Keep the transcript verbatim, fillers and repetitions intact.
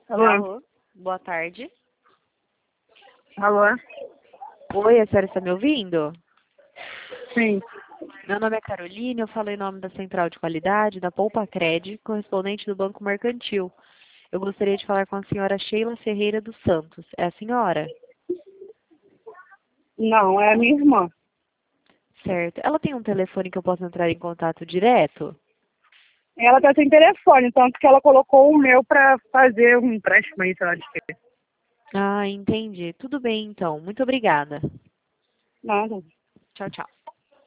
Alô? Alô? Boa tarde. Alô? Oi, a senhora está me ouvindo? Sim. Meu nome é Caroline, eu falo em nome da Central de Qualidade, da Poupa Cred, correspondente do Banco Mercantil. Eu gostaria de falar com a senhora Sheila Ferreira dos Santos. É a senhora? Não, é a minha irmã. Certo. Ela tem um telefone que eu possa entrar em contato direto? Ela tá sem telefone, tanto que ela colocou o meu pra fazer um empréstimo aí, sei lá de quê. Ah, entendi. Tudo bem, então. Muito obrigada. Nada. Tchau, tchau.